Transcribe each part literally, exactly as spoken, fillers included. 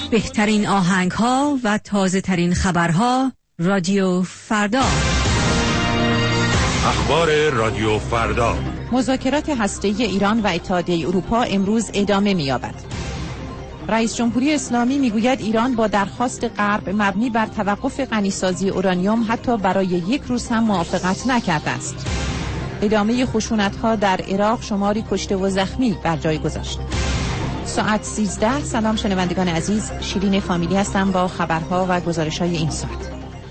بهترین آهنگ ها و تازه ترین خبرها. رادیو فردا. اخبار رادیو فردا. مذاکرات هسته‌ای ایران و اتحادیه اروپا امروز ادامه می‌یابد. رئیس جمهوری اسلامی میگوید ایران با درخواست غرب مبنی بر توقف غنیسازی اورانیوم حتی برای یک روز هم موافقت نکرده است. ادامه خشونت‌ها در عراق شماری کشته و زخمی بر جای گذاشت. ساعت سیزده. سلام شنوندگان عزیز، شیرین فامیلی هستم با خبرها و گزارش‌های این ساعت.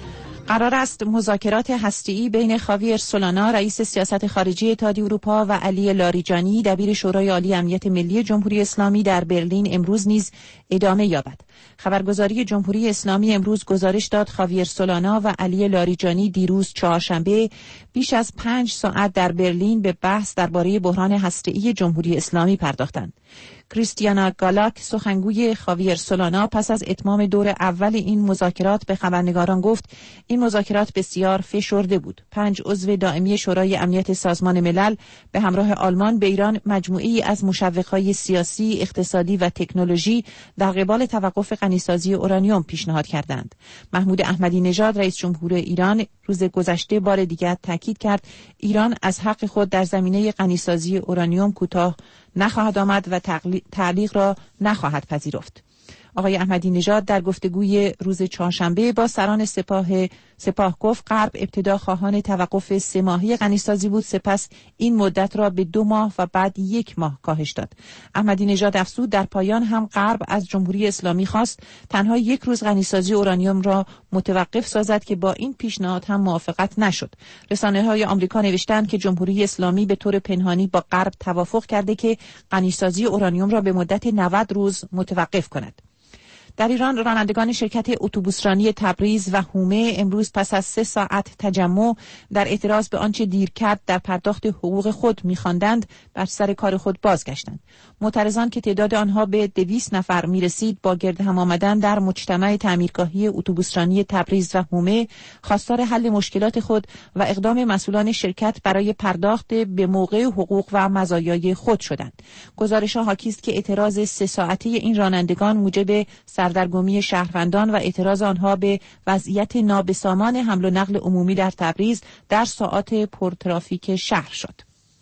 قرار است مذاکرات هسته‌ای بین خاویر سولانا رئیس سیاست خارجی اتحادیه اروپا و علی لاریجانی دبیر شورای عالی امنیت ملی جمهوری اسلامی در برلین امروز نیز ادامه یابد. خبرگزاری جمهوری اسلامی امروز گزارش داد خاویر سولانا و علی لاریجانی دیروز چهارشنبه بیش از پنج ساعت در برلین به بحث درباره بحران هسته‌ای جمهوری اسلامی پرداختند. کریستیانا گالاک سخنگوی خاویر سولانا پس از اتمام دور اول این مذاکرات به خبرنگاران گفت این مذاکرات بسیار فشرده بود. پنج عضو دائمی شورای امنیت سازمان ملل به همراه آلمان به ایران مجموعه‌ای از مشوق‌های سیاسی، اقتصادی و تکنولوژی در قبال توقف غنیسازی اورانیوم پیشنهاد کردند. محمود احمدی نژاد رئیس جمهور ایران روز گذشته بار دیگر تاکید کرد ایران از حق خود در زمینه غنیسازی اورانیوم کوتاه نخواهد آمد و تعلیق را نخواهد پذیرفت. آقای احمدی نژاد در گفتگوی روز چهارشنبه با سران سپاه سپاه گفت غرب ابتدا خواهان توقف سه ماهه غنیسازی بود، سپس این مدت را به دو ماه و بعد یک ماه کاهش داد. احمدی نژاد افزود در پایان هم غرب از جمهوری اسلامی خواست تنها یک روز غنیسازی اورانیوم را متوقف سازد که با این پیشنهاد هم موافقت نشد. رسانه‌های آمریکا نوشتند که جمهوری اسلامی به طور پنهانی با غرب توافق کرده که غنیسازی اورانیوم را به مدت نود روز متوقف کند. در ایران رانندگان شرکت اتوبوسرانی تبریز و هومه امروز پس از سه ساعت تجمع در اعتراض به آنچه دیر کرد در پرداخت حقوق خود می‌خواندند بر سر کار خود بازگشتند. معترضان که تعداد آنها به دویست نفر می‌رسید با گرد هم آمدن در مجتمع تعمیرگاهی اتوبوسرانی تبریز و هومه خواستار حل مشکلات خود و اقدام مسئولان شرکت برای پرداخت به موقع حقوق و مزایای خود شدند. گزارش‌ها حاکی است که اعتراض سه ساعته این رانندگان موجب سردرگمی شهروندان و اعتراض آنها به وضعیت نابسامان حمل و نقل عمومی در تبریز در ساعات پرترافیک شهر شد.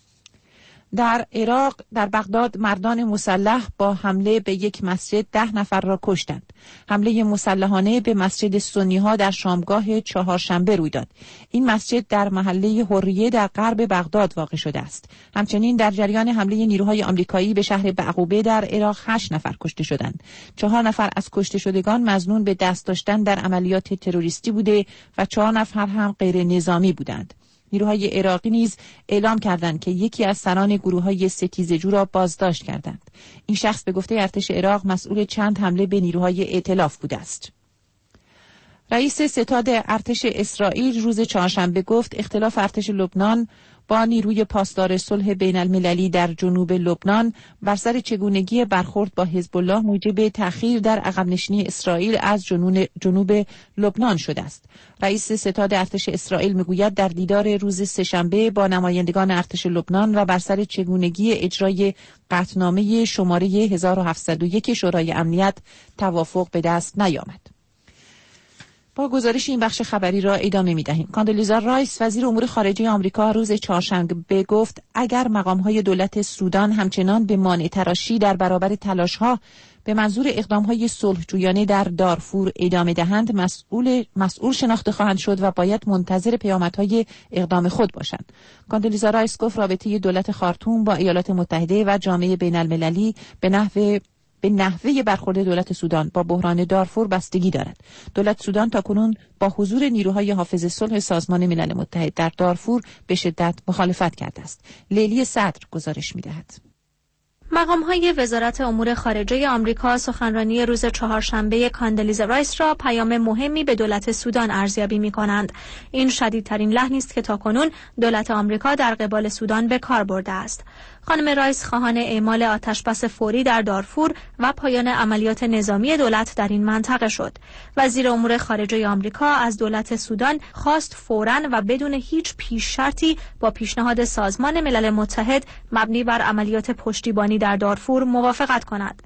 در عراق در بغداد مردان مسلح با حمله به یک مسجد ده نفر را کشتند. حمله مسلحانه به مسجد سنی‌ها در شامگاه چهارشنبه روی داد. این مسجد در محله حریه در غرب بغداد واقع شده است. همچنین در جریان حمله نیروهای آمریکایی به شهر بعقوبه در عراق هشت نفر کشته شدند. چهار نفر از کشته شدگان مظنون به دست داشتن در عملیات تروریستی بوده و چهار نفر هم غیر نظامی بودند. نیروهای عراقی نیز اعلام کردند که یکی از سران گروه‌های ستیزجو را بازداشت کردند. این شخص به گفته ارتش عراق مسئول چند حمله به نیروهای ائتلاف بوده است. رئیس ستاد ارتش اسرائیل روز چهارشنبه گفت اختلاف ارتش لبنان با نیروی پاسدار صلح بین المللی در جنوب لبنان بر سر چگونگی برخورد با حزب الله موجب تأخیر در عقب نشینی اسرائیل از جنوب لبنان شده است. رئیس ستاد ارتش اسرائیل میگوید در دیدار روز سه‌شنبه با نمایندگان ارتش لبنان و بر سر چگونگی اجرای قطعنامه شماره هزار و هفتصد و یک شورای امنیت توافق به دست نیامد. با گزارش این بخش خبری را ادامه می‌دهیم. کاندلیزا رایس وزیر امور خارجه آمریکا روز چهارشنبه گفت اگر مقام‌های دولت سودان همچنان به مانع تراشی در برابر تلاش‌ها به منظور اقدام‌های صلح‌جویانه در دارفور ادامه دهند مسئول مسئول شناخته خواهند شد و باید منتظر پیامدهای اقدام خود باشند. کاندلیزا رایس گفت رابطه دولت خارتوم با ایالات متحده و جامعه بین‌المللی به نحو به نحوه برخورد دولت سودان با بحران دارفور بستگی دارد. دولت سودان تاکنون با حضور نیروهای حافظ صلح سازمان ملل متحد در دارفور به شدت مخالفت کرده است. لیلی صدر گزارش می‌دهد. مقام‌های وزارت امور خارجه آمریکا سخنرانی روز چهارشنبه کاندلیزا رایس را پیام مهمی به دولت سودان ارزیابی می‌کنند. این شدیدترین لحنی است که تاکنون دولت آمریکا در قبال سودان به کار برده است. خانم رایس خواهان اعمال آتشبس فوری در دارفور و پایان عملیات نظامی دولت در این منطقه شد. وزیر امور خارجه آمریکا از دولت سودان خواست فوراً و بدون هیچ پیش شرطی با پیشنهاد سازمان ملل متحد مبنی بر عملیات پشتیبانی در دارفور موافقت کند.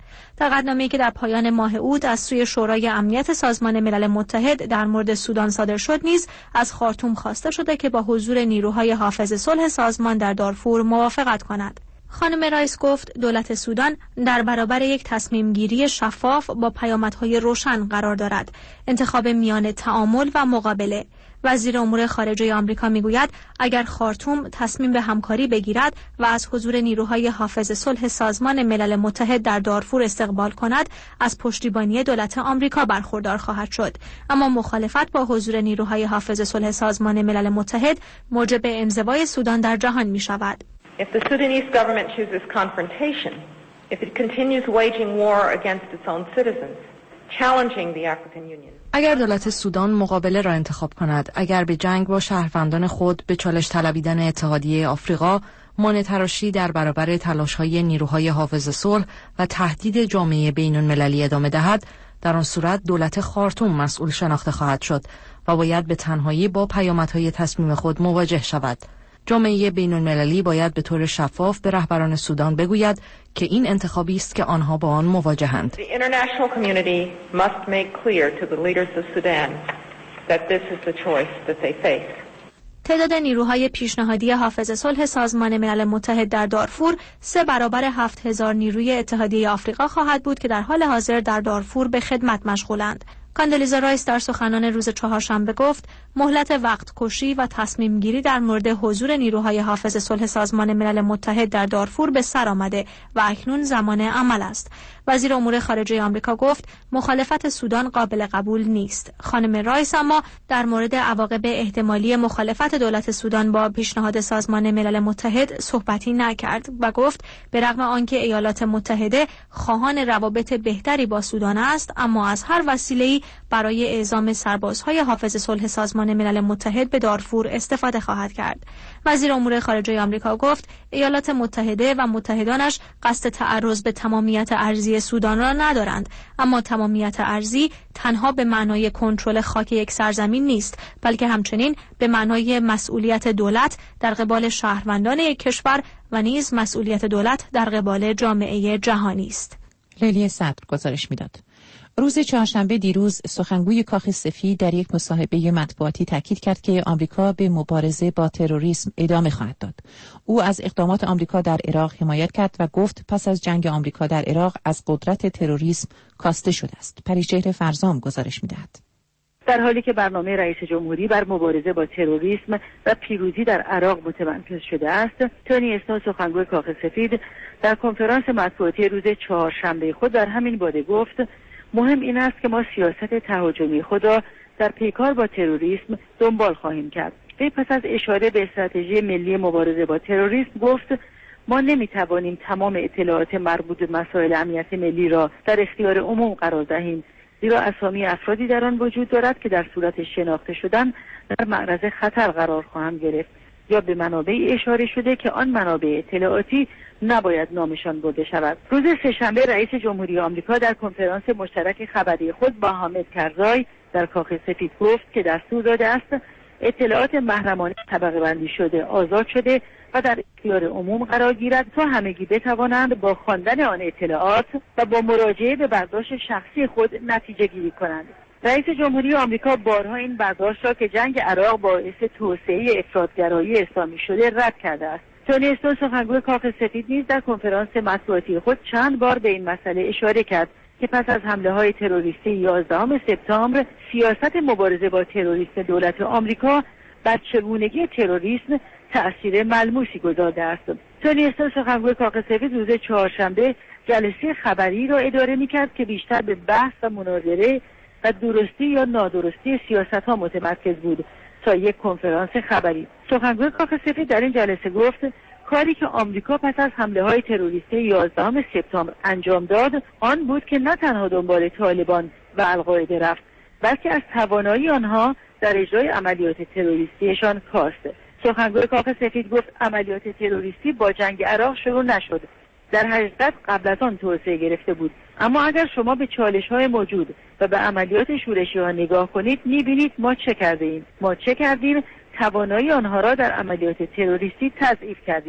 تقدمه‌ای که در پایان ماه اوت از سوی شورای امنیت سازمان ملل متحد در مورد سودان صادر شد نیز از خارتوم خواسته شده که با حضور نیروهای حافظ صلح سازمان در دارفور موافقت کند. خانم رایس گفت دولت سودان در برابر یک تصمیم گیری شفاف با پیامدهای روشن قرار دارد، انتخاب میان تعامل و مقابله. وزیر امور خارجه آمریکا میگوید اگر خارتوم تصمیم به همکاری بگیرد و از حضور نیروهای حافظ صلح سازمان ملل متحد در دارفور استقبال کند، از پشتیبانی دولت آمریکا برخوردار خواهد شد. اما مخالفت با حضور نیروهای حافظ صلح سازمان ملل متحد موجب انزوای سودان در جهان می شود. If the Sudanese government chooses confrontation, if it continues waging war against its own citizens, challenging the African Union. اگر دولت سودان مقابله را انتخاب کند، اگر به جنگ با شهروندان خود به چالش طلبیدن اتحادیه آفریقا، مانع تراشی در برابر تلاش‌های نیروهای حافظ صلح و تهدید جامعه بین‌المللی ادامه دهد، در آن صورت دولت خارتوم مسئول شناخته خواهد شد و باید به تنهایی با پیامدهای تصمیم خود مواجه شود. جامعه بین‌المللی باید به طور شفاف به رهبران سودان بگوید که این انتخابی است که آنها با آن مواجهند. The international community must make clear to the leaders of Sudan that this is the choice that they face. تعداد نیروهای پیشنهادی حافظ صلح سازمان ملل متحد در دارفور سه برابر هفت هزار نیروی اتحادیه آفریقا خواهد بود که در حال حاضر در دارفور به خدمت مشغولند. کاندلیزا رایس در سخنان روز چهارشنبه گفت مهلت وقت کشی و تصمیم گیری در مورد حضور نیروهای حافظ صلح سازمان ملل متحد در دارفور به سر آمده و اکنون زمان عمل است. وزیر امور خارجه آمریکا گفت مخالفت سودان قابل قبول نیست. خانم رایس اما در مورد عواقب احتمالی مخالفت دولت سودان با پیشنهاد سازمان ملل متحد صحبتی نکرد و گفت به رغم آنکه ایالات متحده خواهان روابط بهتری با سودان است، اما از هر وسیله‌ای برای اعزام سربازهای حافظ صلح سازمان ملل متحد به دارفور استفاده خواهد کرد. وزیر امور خارجه آمریکا گفت ایالات متحده و متحدانش قصد تعرض به تمامیت ارضی سودان را ندارند، اما تمامیت ارضی تنها به معنای کنترل خاک یک سرزمین نیست، بلکه همچنین به معنای مسئولیت دولت در قبال شهروندان یک کشور و نیز مسئولیت دولت در قبال جامعه جهانی است. لیلی صدر گزارش میداد. روز چهارشنبه دیروز سخنگوی کاخ سفید در یک مصاحبه مطبوعاتی تاکید کرد که آمریکا به مبارزه با تروریسم ادامه خواهد داد. او از اقدامات آمریکا در عراق حمایت کرد و گفت پس از جنگ آمریکا در عراق از قدرت تروریسم کاسته شده است. پریچهر فرزام گزارش می‌دهد. در حالی که برنامه رئیس جمهوری بر مبارزه با تروریسم و پیروزی در عراق متمرکز شده است، تونی استون سخنگوی کاخ سفید در کنفرانس مطبوعاتی روز چهارشنبه خود در همین باده گفت مهم این است که ما سیاست تهاجمی خود را در پیکار با تروریسم دنبال خواهیم کرد. وی پس از اشاره به استراتژی ملی مبارزه با تروریسم گفت ما نمیتوانیم تمام اطلاعات مربوط به مسائل امنیت ملی را در اختیار عموم قرار دهیم، زیرا اسامی افرادی در آن وجود دارد که در صورت شناخته شدن در معرض خطر قرار خواهند گرفت یا به منابعی اشاره شده که آن منابع اطلاعاتی نباید نامشان برده شود. روز سه‌شنبه رئیس جمهوری آمریکا در کنفرانس مشترک خبری خود با حامد کرزای در کاخ سفید گفت که دستور داده است اطلاعات محرمانه طبقه بندی شده آزاد شده و در اختیار عموم قرار گیرد تا همگی بتوانند با خواندن آن اطلاعات و با مراجعه به برداشت شخصی خود نتیجه گیری کنند. رئیس جمهوری آمریکا بارها این برداشت را که جنگ عراق باعث توسعه افراطگرایی اسلامی شده رد کرده است. تونی استون سخنگوی کاخ سفید نیز در کنفرانس مطبوعاتی خود چند بار به این مسئله اشاره کرد که پس از حمله های تروریستی یازدهم سپتامبر سیاست مبارزه با تروریسم دولت آمریکا بر چگونگی تروریسم تأثیر ملموسی گذارده است. تونی استون سخنگوی کاخ سفید روز چهارشنبه جلسه خبری را اداره می‌کرد که بیشتر به بحث و مناظره و درستی یا نادرستی سیاست‌ها متمرکز بود تا یک کنفرانس خبری. سخنگوی کاخ سفید در این جلسه گفت کاری که آمریکا پس از حمله‌های تروریستی یازدهم سپتامبر انجام داد آن بود که نه تنها دنبال طالبان و القاعده رفت، بلکه از توانایی آنها در اجرای عملیات تروریستیشان کاست. سخنگوی کاخ سفید گفت عملیات تروریستی با جنگ عراق شروع نشد، در حقیقت قبل از آن توسعه گرفته بود. اما اگر شما به چالش‌های موجود و به عملیات شورشی‌ها نگاه کنید می‌بینید ما چه کردیم. ما چه کردیم؟ توانایی آنها را در عملیات تروریستی تضعیف کردیم.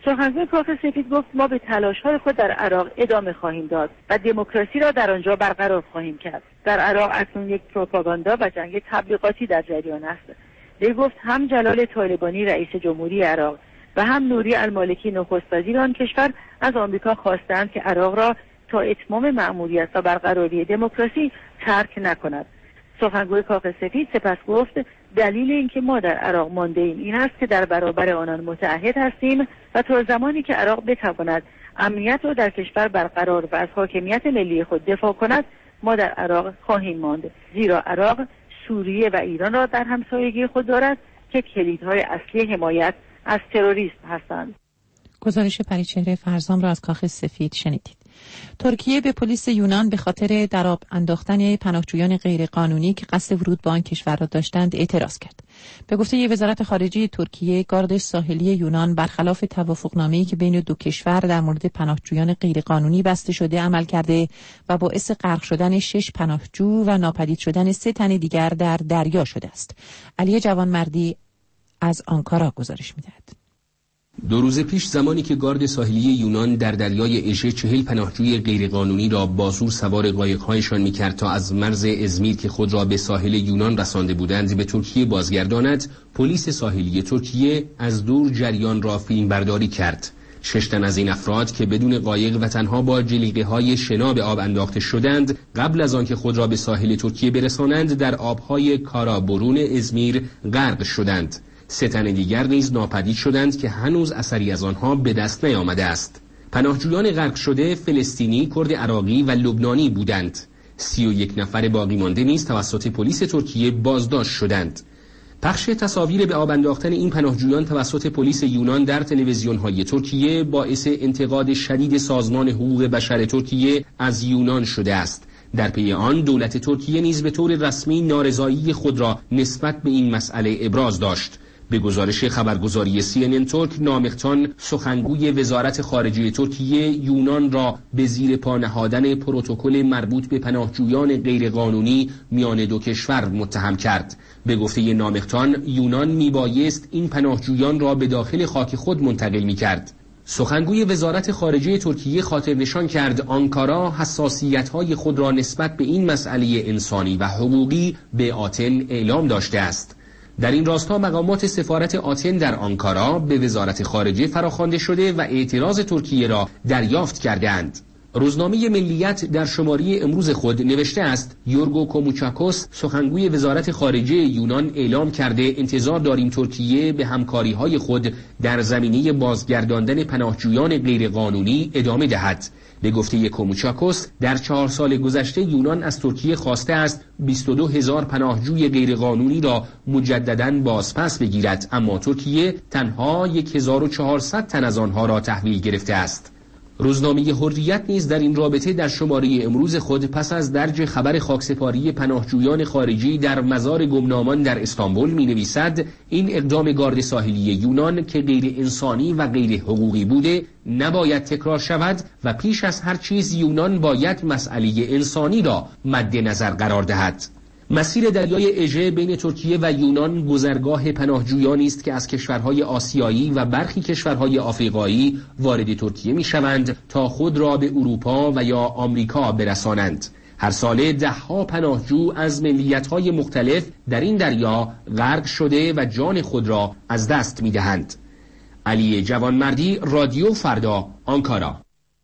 سخنگوی کاخ سفید گفت ما به تلاش‌های خود در عراق ادامه خواهیم داد و دموکراسی را در آنجا برقرار خواهیم کرد. در عراق اکنون یک پروپاگاندا و جنگ تبلیغاتی در جریان است. وی گفت هم جلال طالبانی رئیس جمهوری عراق و هم نوری المالکی نخست وزیر آن کشور از آمریکا خواستند که عراق را تا اتمام مأموریت و برقراری دموکراسی ترک نکند. سخنگوی کاخ سفید سپس گفت دلیل اینکه ما در عراق مانده ایم این است که در برابر آنان متعهد هستیم و تا زمانی که عراق بتواند امنیت را در کشور برقرار و از حاکمیت ملی خود دفاع کند ما در عراق خواهیم ماند، زیرا عراق سوریه و ایران را در همسایگی خود دارد که کلیدهای اصلی حمایت از تروریسم هستند. گزارش پریچهره فرزام را از کاخ سفید شنیدید. ترکیه به پلیس یونان به خاطر در آب انداختن پناهجویان غیرقانونی که قصد ورود به آن کشور را داشتند اعتراض کرد. به گفته وزارت خارجه ترکیه، گارد ساحلی یونان برخلاف توافقنامه‌ای که بین دو کشور در مورد پناهجویان غیرقانونی بسته شده عمل کرده و باعث غرق شدن شش پناهجو و ناپدید شدن سه تن دیگر در دریا شده است. علی جوانمردی از آنکارا گزارش می‌دهد. دو روز پیش زمانی که گارد ساحلی یونان در دریای اژه چهل پناهجوی غیرقانونی را با زور سوار قایق‌هایشان می‌کرد تا از مرز ازمیر که خود را به ساحل یونان رسانده بودند به ترکیه بازگرداند، پلیس ساحلی ترکیه از دور جریان را فیلمبرداری کرد. شش تن از این افراد که بدون قایق و تنها با جلیقه‌های شنا به آب انداخته شدند، قبل از آنکه خود را به ساحل ترکیه برسانند در آب‌های کارابرون ازمیر غرق شدند. سه تن دیگر نیز ناپدید شدند که هنوز اثری از آنها به دست نیامده است. پناهجویان غرق شده فلسطینی، کرد عراقی و لبنانی بودند. سی و یک نفر باقی مانده نیز توسط پلیس ترکیه بازداشت شدند. پخش تصاویر به آب انداختن این پناهجویان توسط پلیس یونان در تلویزیون‌های ترکیه باعث انتقاد شدید سازمان حقوق بشر ترکیه از یونان شده است. در پی آن دولت ترکیه نیز به طور رسمی نارضایتی خود را نسبت به این مسئله ابراز داشت. به گزارش خبرگزاری سی ان ان ترک، نامختان سخنگوی وزارت خارجه ترکیه یونان را به زیر پا نهادن پروتکل مربوط به پناهجویان غیرقانونی میان دو کشور متهم کرد. به گفته نامختان یونان میبایست این پناهجویان را به داخل خاک خود منتقل میکرد. سخنگوی وزارت خارجه ترکیه خاطر نشان کرد آنکارا حساسیت‌های خود را نسبت به این مسئله انسانی و حقوقی به آتن اعلام داشته است. در این راستا مقامات سفارت آتن در آنکارا به وزارت خارجه فراخوانده شده و اعتراض ترکیه را دریافت کردند. روزنامه ملیت در شماره امروز خود نوشته است یورگو کوموچاکوس، سخنگوی وزارت خارجه یونان، اعلام کرده انتظار داریم ترکیه به همکاری‌های خود در زمینه بازگرداندن پناهجویان غیرقانونی ادامه دهد. به گفته کوموچاکوس در چهار سال گذشته یونان از ترکیه خواسته است بیست و دو هزار پناهجوی غیرقانونی را مجدداً بازپس بگیرد، اما ترکیه تنها هزار و چهارصد تن از آنها را تحویل گرفته است. روزنامه حریت نیز در این رابطه در شماره امروز خود پس از درج خبر خاکسپاری پناهجویان خارجی در مزار گمنامان در استانبول می‌نویسد این اقدام گارد ساحلی یونان که غیر انسانی و غیر حقوقی بوده نباید تکرار شود و پیش از هر چیز یونان باید مسئله انسانی را مد نظر قرار دهد. مسیر دریای اژه بین ترکیه و یونان گذرگاه پناهجویانی است که از کشورهای آسیایی و برخی کشورهای آفریقایی وارد ترکیه می‌شوند تا خود را به اروپا و یا آمریکا برسانند. هر ساله ده‌ها پناهجو از ملیت‌های مختلف در این دریا غرق شده و جان خود را از دست می‌دهند. علی جوانمردی، رادیو فردا، آنکارا.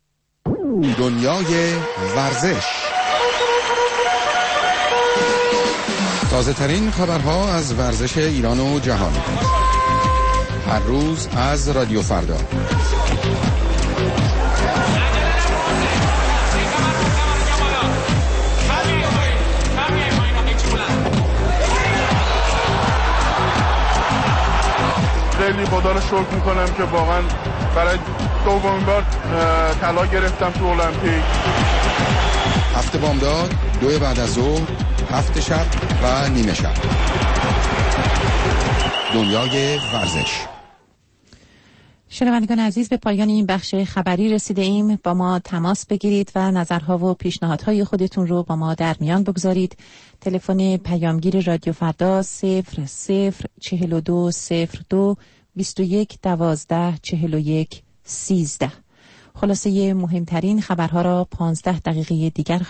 دنیای ورزش. تازه ترین خبرها از ورزش ایران و جهان هر روز از رادیو فردا. خیلی خدا رو شکر میکنم که واقعا برای دومین بار طلا گرفتم تو المپیک. هفته بامداد، دو بعد از ظهر، هفت شب و نیمه شب. دنیای ورزش. شنوندگان عزیز، به پایان این بخش خبری رسیده ایم. با ما تماس بگیرید و نظرها و پیشنهادهای خودتون رو با ما در میان بگذارید. تلفن پیامگیر رادیو فردا صفر صفر چهل و دو صفر دو بیست و یک دوازده چهل و یک سیزده. خلاصه مهمترین خبرها را پانزده دقیقه دیگر